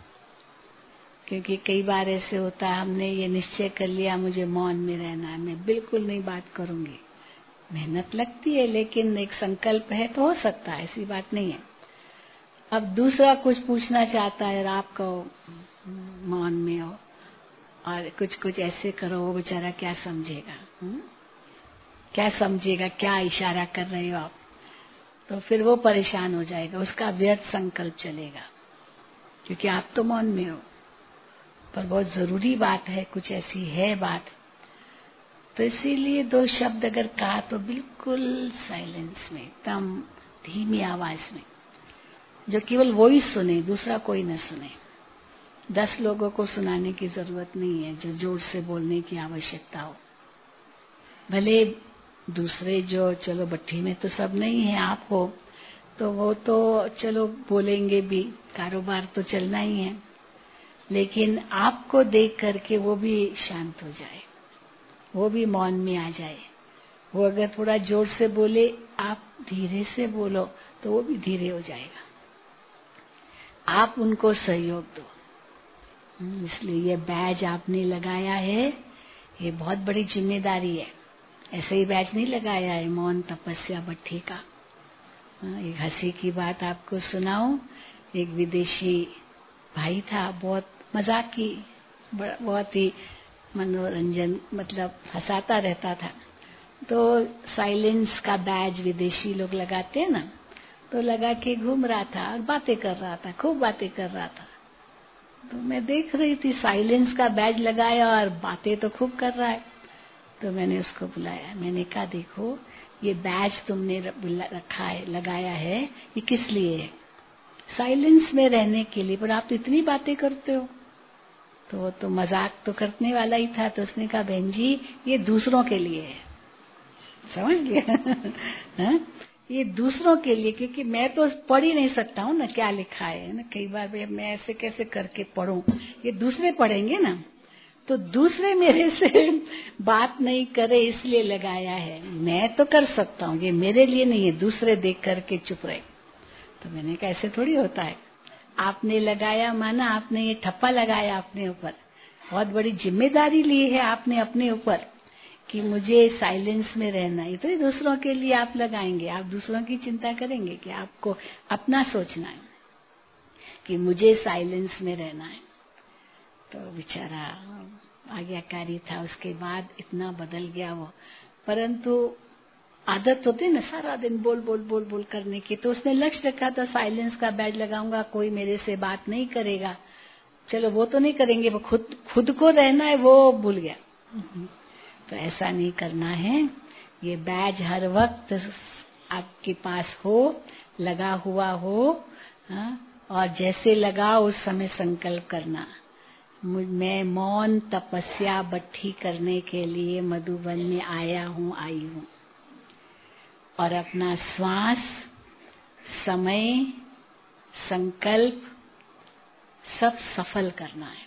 क्योंकि कई बार ऐसे होता है, हमने ये निश्चय कर लिया मुझे मौन में रहना है, मैं बिल्कुल नहीं बात करूंगी। मेहनत लगती है लेकिन एक संकल्प है तो हो सकता है, ऐसी बात नहीं है। अब दूसरा कुछ पूछना चाहता है और आप कहो मौन में हो और कुछ ऐसे करो, वो बेचारा क्या समझेगा? क्या समझेगा? क्या इशारा कर रहे हो आप? तो फिर वो परेशान हो जाएगा, उसका व्यर्थ संकल्प चलेगा, क्योंकि आप तो मौन में हो। पर बहुत जरूरी बात है, कुछ ऐसी है बात, तो इसीलिए 2 शब्द अगर कहा तो बिल्कुल साइलेंस में, एकदम धीमी आवाज में, जो केवल वो ही सुने, दूसरा कोई न सुने। 10 लोगों को सुनाने की जरूरत नहीं है, जो जोर से बोलने की आवश्यकता हो। भले दूसरे जो चलो भट्टी में तो सब नहीं है, आप हो तो वो तो चलो बोलेंगे भी, कारोबार तो चलना ही है, लेकिन आपको देख करके वो भी शांत हो जाए, वो भी मौन में आ जाए। वो अगर थोड़ा जोर से बोले, आप धीरे से बोलो तो वो भी धीरे हो जाएगा। आप उनको सहयोग दो। इसलिए ये बैज आपने लगाया है, ये बहुत बड़ी जिम्मेदारी है। ऐसे ही बैज नहीं लगाया है मौन तपस्या भट्टी का। एक हंसी की बात आपको सुनाऊं। एक विदेशी भाई था, बहुत मजाकी, बहुत ही मनोरंजन, मतलब हंसाता रहता था। तो साइलेंस का बैज विदेशी लोग लगाते हैं ना, तो लगा के घूम रहा था और बातें कर रहा था, खूब बातें कर रहा था। तो मैं देख रही थी, साइलेंस का बैज लगाया और बातें तो खूब कर रहा है। तो मैंने उसको बुलाया, मैंने कहा देखो ये बैज तुमने रखा है, लगाया है, ये किस लिए है? साइलेंस में रहने के लिए, पर आप तो इतनी बातें करते हो। तो वो तो मजाक तो करने वाला ही था। तो उसने कहा बहन जी ये दूसरों के लिए है। समझ लिया? ये दूसरों के लिए, क्योंकि मैं तो पढ़ ही नहीं सकता हूँ ना क्या लिखा है ना। कई बार भाई मैं ऐसे कैसे करके पढ़ूं, ये दूसरे पढ़ेंगे ना, तो दूसरे मेरे से बात नहीं करे इसलिए लगाया है। मैं तो कर सकता हूँ, ये मेरे लिए नहीं है, दूसरे देख करके चुप रहे। तो मैंने कहा ऐसे थोड़ी होता है। आपने लगाया माना आपने ये ठप्पा लगाया अपने ऊपर, बहुत बड़ी जिम्मेदारी ली है आपने अपने ऊपर कि मुझे साइलेंस में रहना है। तो ये दूसरों के लिए आप लगाएंगे, आप दूसरों की चिंता करेंगे कि आपको अपना सोचना है कि मुझे साइलेंस में रहना है। तो बेचारा आज्ञाकारी था, उसके बाद इतना बदल गया वो। परंतु आदत होती है ना सारा दिन बोल बोल बोल बोल करने की, तो उसने लक्ष्य रखा था साइलेंस का बैज लगाऊंगा, कोई मेरे से बात नहीं करेगा। चलो वो तो नहीं करेंगे, वो खुद को रहना है वो भूल गया। तो ऐसा नहीं करना है। ये बैज हर वक्त आपके पास हो, लगा हुआ हो, और जैसे लगा उस समय संकल्प करना, मैं मौन तपस्या भट्टी करने के लिए मधुबन में आया हूँ, आई हूँ। और अपना श्वास, समय, संकल्प सब सफल करना है।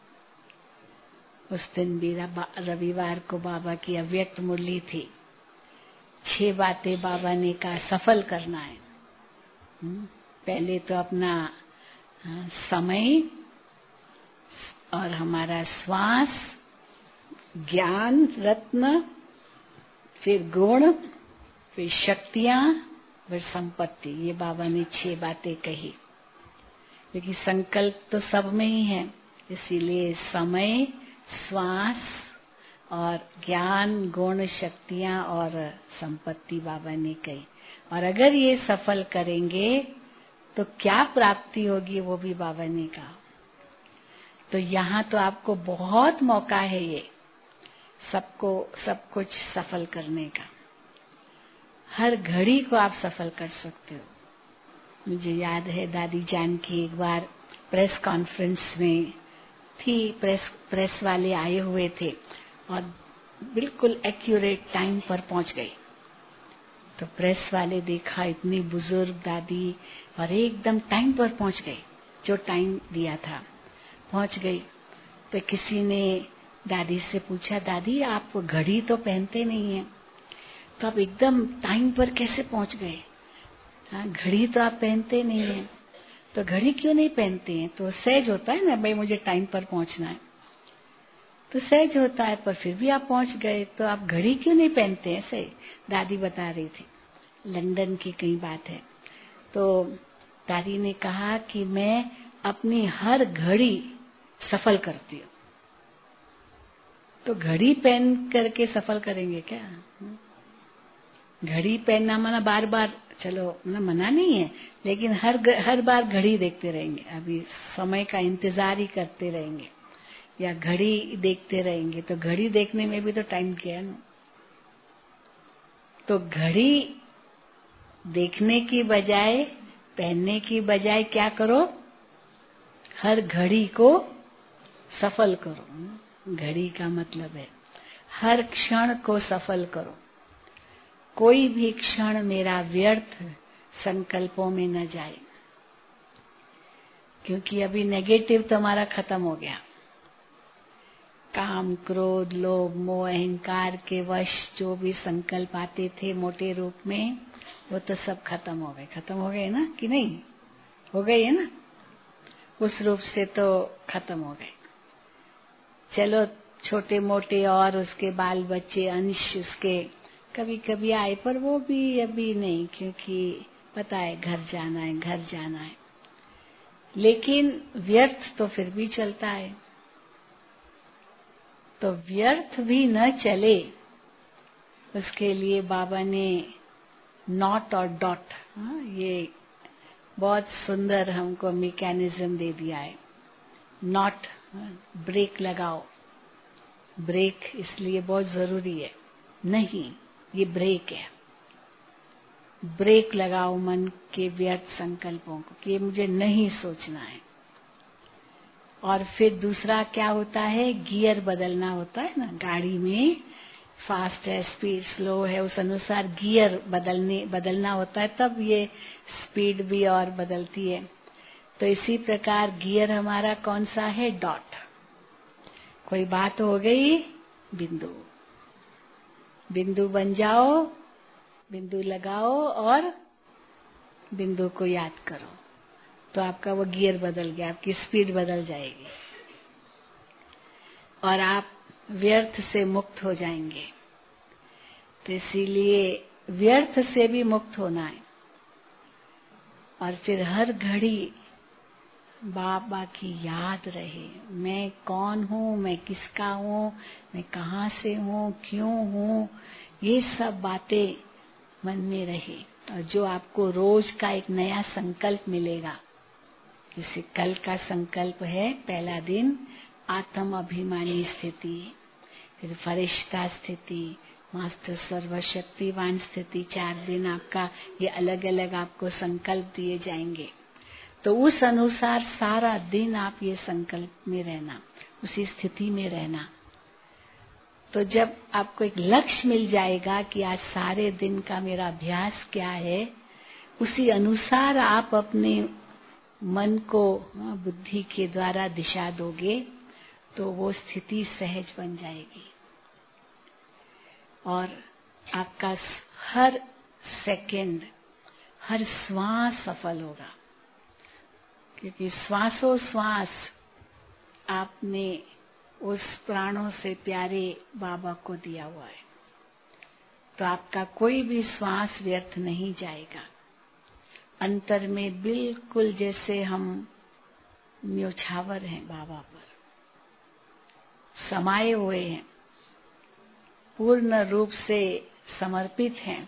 उस दिन भी रविवार को बाबा की अव्यक्त मुरली थी। 6 बातें बाबा ने कहा सफल करना है। पहले तो अपना समय और हमारा श्वास, ज्ञान रत्न, फिर गुण, फिर शक्तियां, फिर संपत्ति। ये बाबा ने 6 बातें कही, क्योंकि संकल्प तो सब में ही है। इसीलिए समय, श्वास और ज्ञान, गुण, शक्तियां और संपत्ति बाबा ने कही। और अगर ये सफल करेंगे तो क्या प्राप्ति होगी वो भी बाबा ने कहा। तो यहाँ तो आपको बहुत मौका है ये सबको सब कुछ सफल करने का। हर घड़ी को आप सफल कर सकते हो। मुझे याद है दादी जान की एक बार प्रेस कॉन्फ्रेंस में थी, प्रेस वाले आए हुए थे और बिल्कुल एक्यूरेट टाइम पर पहुंच गए। तो प्रेस वाले देखा इतनी बुजुर्ग दादी और एकदम टाइम पर पहुंच गए, जो टाइम दिया था पहुंच गई। तो किसी ने दादी से पूछा, दादी आप घड़ी तो पहनते नहीं हैं, तो आप एकदम टाइम पर कैसे पहुंच गए? हाँ, घड़ी तो आप पहनते नहीं हैं, तो घड़ी क्यों नहीं पहनते हैं? तो सहज होता है ना, भाई मुझे टाइम पर पहुंचना है, तो सहज होता है, पर फिर भी आप पहुंच गए, तो आप घड़ी क्यों नहीं पहनते? ऐसे दादी बता रही थी, लंदन की कई बात है। तो दादी ने कहा कि मैं अपनी हर घड़ी सफल करती हूँ। तो घड़ी पहन करके सफल करेंगे क्या? घड़ी पहनना माना बार बार, चलो मना नहीं है, लेकिन हर बार घड़ी देखते रहेंगे, अभी समय का इंतजार ही करते रहेंगे या घड़ी देखते रहेंगे, तो घड़ी देखने में भी तो टाइम किया है ना। तो घड़ी देखने की बजाय, पहनने की बजाय क्या करो? हर घड़ी को सफल करो। घड़ी का मतलब है हर क्षण को सफल करो। कोई भी क्षण मेरा व्यर्थ संकल्पों में न जाए, क्योंकि अभी नेगेटिव तो हमारा खत्म हो गया। काम, क्रोध, लोभ, मोह, अहंकार के वश जो भी संकल्प आते थे मोटे रूप में, वो तो सब खत्म हो गए ना, कि नहीं? हो गए है ना, उस रूप से तो खत्म हो गए। चलो छोटे मोटे और उसके बाल बच्चे, अंश उसके कभी कभी आए, पर वो भी अभी नहीं, क्योंकि पता है घर जाना है। लेकिन व्यर्थ तो फिर भी चलता है। तो व्यर्थ भी न चले, उसके लिए बाबा ने नॉट और डॉट, ये बहुत सुंदर हमको मैकेनिज्म दे दिया है। नॉट, ब्रेक लगाओ। ब्रेक इसलिए बहुत जरूरी है, नहीं ये ब्रेक है। ब्रेक लगाओ मन के व्यर्थ संकल्पों को कि मुझे नहीं सोचना है। और फिर दूसरा क्या होता है? गियर बदलना होता है ना गाड़ी में, फास्ट है, स्पीड स्लो है, उस अनुसार गियर बदलना होता है, तब ये स्पीड भी और बदलती है। तो इसी प्रकार गियर हमारा कौन सा है? डॉट। कोई बात हो गई, बिंदु, बिंदु बन जाओ, बिंदु लगाओ और बिंदु को याद करो, तो आपका वो गियर बदल गया, आपकी स्पीड बदल जाएगी और आप व्यर्थ से मुक्त हो जाएंगे। तो इसीलिए व्यर्थ से भी मुक्त होना है। और फिर हर घड़ी बाबा की याद रहे, मैं कौन हूँ, मैं किसका हूँ, मैं कहाँ से हूँ, क्यों हूँ, ये सब बातें मन में रहे। और जो आपको रोज का एक नया संकल्प मिलेगा, जैसे कल का संकल्प है, पहला दिन आत्म अभिमानी स्थिति, फिर फरिश्ता स्थिति, मास्टर सर्वशक्तिवान स्थिति, 4 दिन आपका ये अलग अलग आपको संकल्प दिए जाएंगे। तो उस अनुसार सारा दिन आप ये संकल्प में रहना, उसी स्थिति में रहना। तो जब आपको एक लक्ष्य मिल जाएगा कि आज सारे दिन का मेरा अभ्यास क्या है, उसी अनुसार आप अपने मन को बुद्धि के द्वारा दिशा दोगे, तो वो स्थिति सहज बन जाएगी और आपका हर सेकंड, हर श्वास सफल होगा, क्योंकि श्वासों श्वास आपने उस प्राणों से प्यारे बाबा को दिया हुआ है। तो आपका कोई भी श्वास व्यर्थ नहीं जाएगा। अंतर में बिल्कुल जैसे हम न्योछावर हैं बाबा पर, समाये हुए हैं, पूर्ण रूप से समर्पित हैं,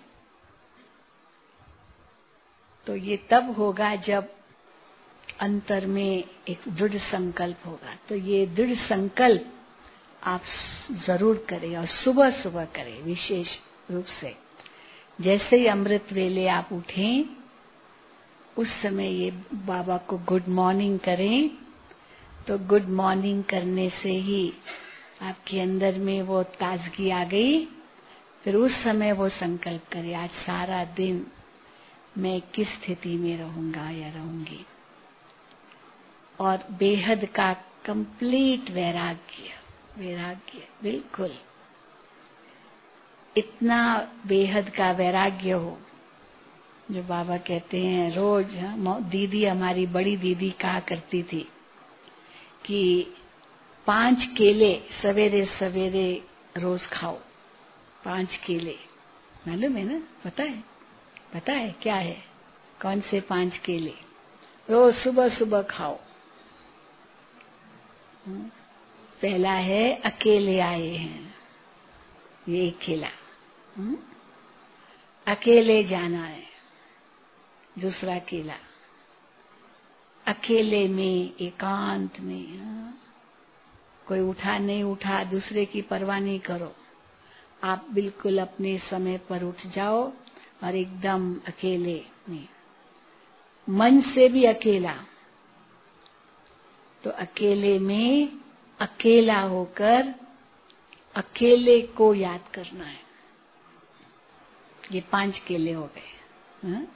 तो ये तब होगा जब अंतर में एक दृढ़ संकल्प होगा। तो ये दृढ़ संकल्प आप जरूर करें और सुबह सुबह करें विशेष रूप से। जैसे ही अमृत वेले आप उठें उस समय ये बाबा को गुड मॉर्निंग करें। तो गुड मॉर्निंग करने से ही आपके अंदर में वो ताजगी आ गई। फिर उस समय वो संकल्प करें आज सारा दिन मैं किस स्थिति में रहूंगा या रहूंगी, और बेहद का कंप्लीट वैराग्य, वैराग्य बिल्कुल इतना बेहद का वैराग्य हो जो बाबा कहते हैं रोज। दीदी, हमारी बड़ी दीदी कहा करती थी कि 5 केले सवेरे सवेरे रोज खाओ। 5 केले, मालूम है ना? पता है? पता है क्या है? कौन से 5 केले रोज सुबह सुबह खाओ। पहला है अकेले आए हैं, ये 1 केला, अकेले जाना है। दूसरा केला अकेले में, एकांत में, कोई उठा नहीं उठा दूसरे की परवाह नहीं करो, आप बिल्कुल अपने समय पर उठ जाओ और एकदम अकेले में, मन से भी अकेला। तो अकेले में अकेला होकर अकेले को याद करना है। ये 5 केले हो गए।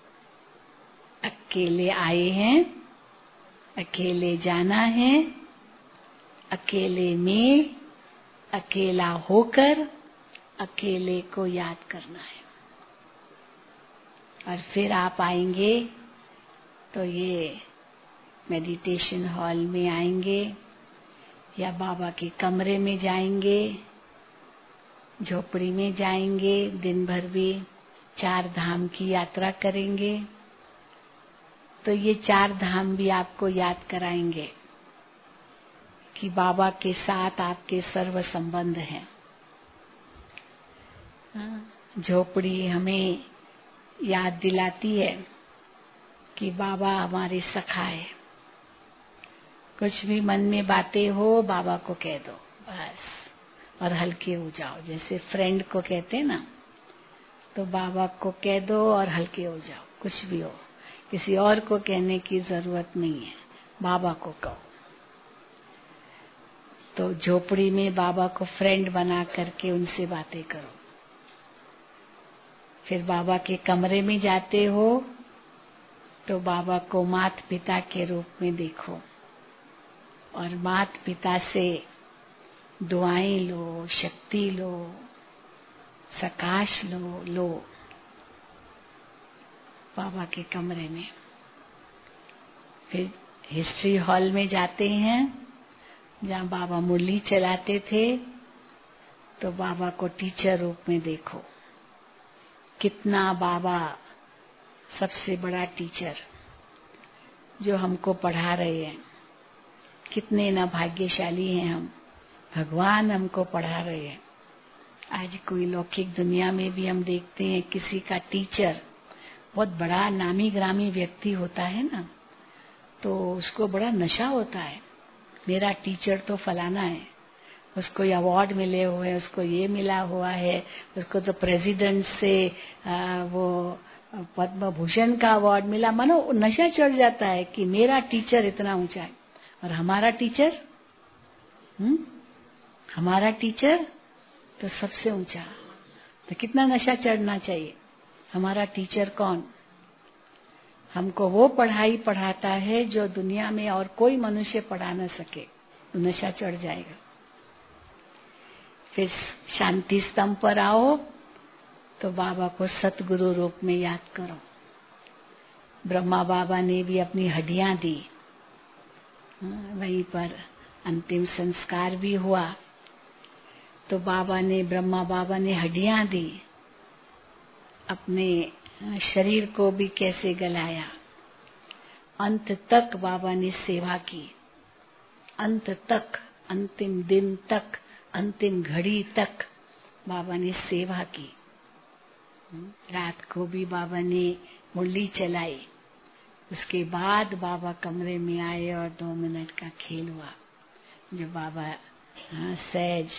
अकेले आए हैं, अकेले जाना है, अकेले में अकेला होकर अकेले को याद करना है। और फिर आप आएंगे तो ये मेडिटेशन हॉल में आएंगे या बाबा के कमरे में जाएंगे, झोपड़ी में जाएंगे, दिन भर भी 4 धाम की यात्रा करेंगे। तो ये 4 धाम भी आपको याद कराएंगे कि बाबा के साथ आपके सर्व संबंध हैं। झोपड़ी हमें याद दिलाती है कि बाबा हमारे सखा है। कुछ भी मन में बातें हो बाबा को कह दो बस, और हल्के हो जाओ। जैसे फ्रेंड को कहते हैं ना, तो बाबा को कह दो और हल्के हो जाओ। कुछ भी हो, किसी और को कहने की जरूरत नहीं है, बाबा को कहो। तो झोपड़ी में बाबा को फ्रेंड बना करके उनसे बातें करो। फिर बाबा के कमरे में जाते हो तो बाबा को माता पिता के रूप में देखो और माता पिता से दुआएं लो, शक्ति लो, सकाश लो बाबा के कमरे में। फिर हिस्ट्री हॉल में जाते हैं जहाँ बाबा मुरली चलाते थे, तो बाबा को टीचर रूप में देखो। कितना बाबा सबसे बड़ा टीचर जो हमको पढ़ा रहे हैं। कितने ना भाग्यशाली हैं हम, भगवान हमको पढ़ा रहे हैं। आज कोई लौकिक दुनिया में भी हम देखते हैं किसी का टीचर बहुत बड़ा नामी ग्रामी व्यक्ति होता है ना, तो उसको बड़ा नशा होता है, मेरा टीचर तो फलाना है, उसको ये अवार्ड मिले हुए हैं, उसको ये मिला हुआ है, उसको तो प्रेसिडेंट से वो पद्म भूषण का अवार्ड मिला। मानो नशा चढ़ जाता है कि मेरा टीचर इतना ऊंचा है। और हमारा टीचर हमारा टीचर तो सबसे ऊंचा। तो कितना नशा चढ़ना चाहिए। हमारा टीचर कौन? हमको वो पढ़ाई पढ़ाता है जो दुनिया में और कोई मनुष्य पढ़ा न सके, तो नशा चढ़ जाएगा। फिर शांति स्तंभ पर आओ तो बाबा को सतगुरु रूप में याद करो। ब्रह्मा बाबा ने भी अपनी हड्डियां दी, वहीं पर अंतिम संस्कार भी हुआ। तो ब्रह्मा बाबा ने हड्डियां दी, अपने शरीर को भी कैसे गलाया। अंत तक बाबा ने सेवा की, अंत तक, अंतिम दिन तक, अंतिम घड़ी तक बाबा ने सेवा की। रात को भी बाबा ने मुरली चलाई। उसके बाद बाबा कमरे में आए और 2 मिनट का खेल हुआ। जब बाबा सहज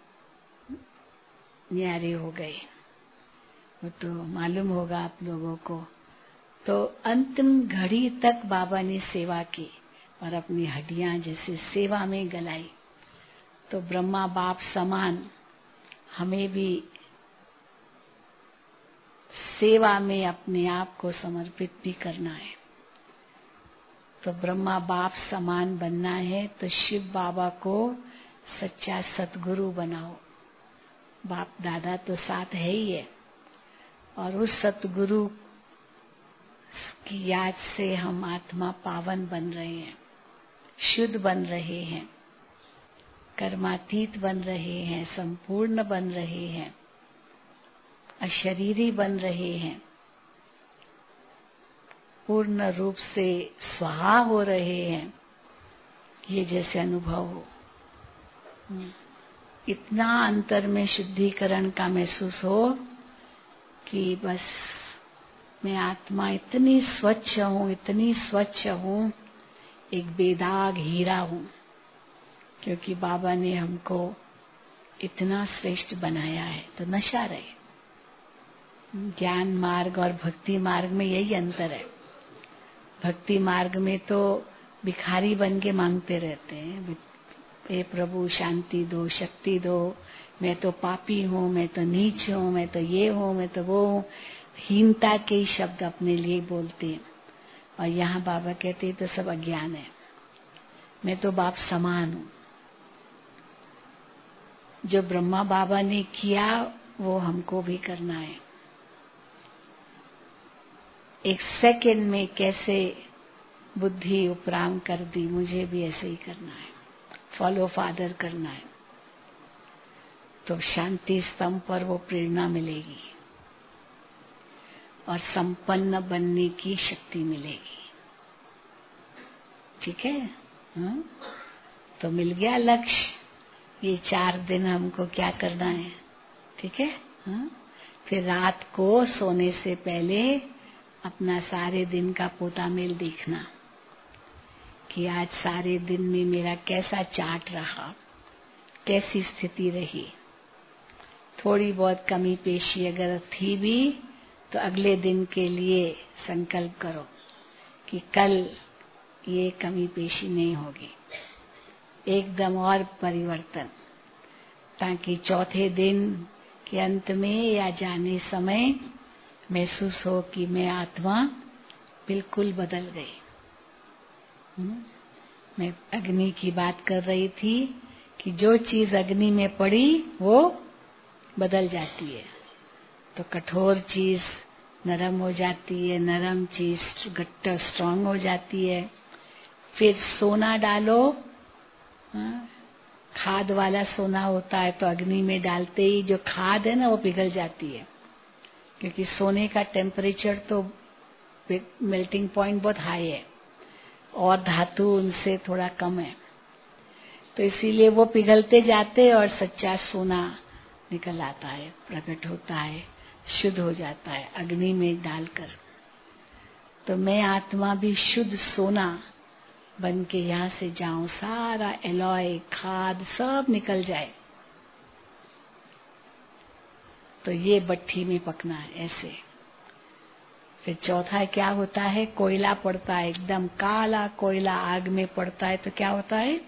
न्यारे हो गए, वो तो मालूम होगा आप लोगों को। तो अंतिम घड़ी तक बाबा ने सेवा की और अपनी हड्डियां जैसे सेवा में गलाई। तो ब्रह्मा बाप समान हमें भी सेवा में अपने आप को समर्पित भी करना है। तो ब्रह्मा बाप समान बनना है तो शिव बाबा को सच्चा सतगुरु बनाओ। बाप दादा तो साथ है ही है, और उस सतगुरु की याद से हम आत्मा पावन बन रहे हैं, शुद्ध बन रहे हैं, कर्मातीत बन रहे हैं, संपूर्ण बन रहे हैं, अशरीरी बन रहे हैं, पूर्ण रूप से स्वाहा हो रहे हैं। ये जैसे अनुभव हो, इतना अंतर में शुद्धिकरण का महसूस हो कि बस मैं आत्मा इतनी स्वच्छ हूँ, इतनी स्वच्छ हूँ, एक बेदाग हीरा हूँ, क्योंकि बाबा ने हमको इतना श्रेष्ठ बनाया है। तो नशा रहे। ज्ञान मार्ग और भक्ति मार्ग में यही अंतर है। भक्ति मार्ग में तो भिखारी बन के मांगते रहते हैं, हे प्रभु शांति दो, शक्ति दो, मैं तो पापी हूँ, मैं तो नीच हूँ, मैं तो ये हूँ, मैं तो वो हूँ। हीनता के ही शब्द अपने लिए बोलते हैं। और यहाँ बाबा कहते हैं तो सब अज्ञान है। मैं तो बाप समान हूँ। जो ब्रह्मा बाबा ने किया वो हमको भी करना है। एक सेकंड में कैसे बुद्धि उपराम कर दी, मुझे भी ऐसे ही करना है, फॉलो फादर करना है। तो शांति स्तंभ पर वो प्रेरणा मिलेगी और संपन्न बनने की शक्ति मिलेगी। ठीक है? हाँ? तो मिल गया लक्ष्य। ये 4 दिन हमको क्या करना है? ठीक है? हाँ? फिर रात को सोने से पहले अपना सारे दिन का पोतामेल देखना कि आज सारे दिन में मेरा कैसा चार्ट रहा, कैसी स्थिति रही। थोड़ी बहुत कमी पेशी अगर थी भी तो अगले दिन के लिए संकल्प करो कि कल ये कमी पेशी नहीं होगी, एकदम और परिवर्तन, ताकि चौथे दिन के अंत में या जाने समय महसूस हो कि मैं आत्मा बिल्कुल बदल गई। मैं अग्नि की बात कर रही थी कि जो चीज अग्नि में पड़ी वो बदल जाती है। तो कठोर चीज नरम हो जाती है, नरम चीज गट्टा स्ट्रांग हो जाती है। फिर सोना डालो, खाद वाला सोना होता है, तो अग्नि में डालते ही जो खाद है ना वो पिघल जाती है, क्योंकि सोने का टेम्परेचर तो मेल्टिंग पॉइंट बहुत हाई है और धातु उनसे थोड़ा कम है। तो इसीलिए वो पिघलते जाते और सच्चा सोना निकल आता है, प्रकट होता है, शुद्ध हो जाता है अग्नि में डालकर। तो मैं आत्मा भी शुद्ध सोना बन के यहाँ से जाऊं, सारा एलॉय खाद सब निकल जाए। तो ये भट्ठी में पकना है ऐसे। फिर चौथा क्या होता है? कोयला पड़ता है, एकदम काला कोयला आग में पड़ता है तो क्या होता है?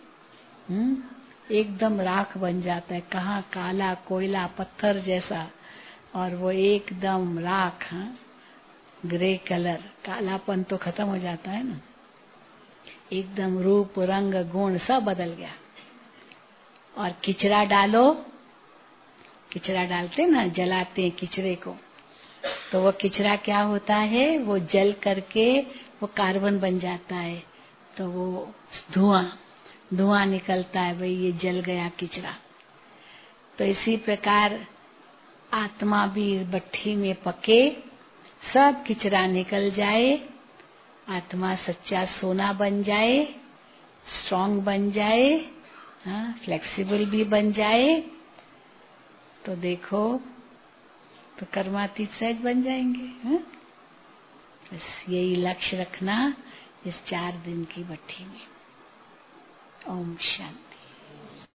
एकदम राख बन जाता है। कहाँ काला कोयला पत्थर जैसा, और वो एकदम राख, ग्रे कलर, कालापन तो खत्म हो जाता है ना, एकदम रूप रंग गुण सब बदल गया। और किचरा डालो, किचरा डालते ना, जलाते हैं किचरे को, तो वो किचरा क्या होता है? वो जल करके वो कार्बन बन जाता है, तो वो धुआं निकलता है, भाई ये जल गया किचरा। तो इसी प्रकार आत्मा भी इस भट्ठी में पके, सब किचरा निकल जाए, आत्मा सच्चा सोना बन जाए, स्ट्रांग बन जाए, हाँ, फ्लेक्सिबल भी बन जाए तो देखो तो कर्मातीत सहज बन जाएंगे। हाँ? बस यही लक्ष्य रखना इस 4 दिन की भट्ठी में। ओम शांति।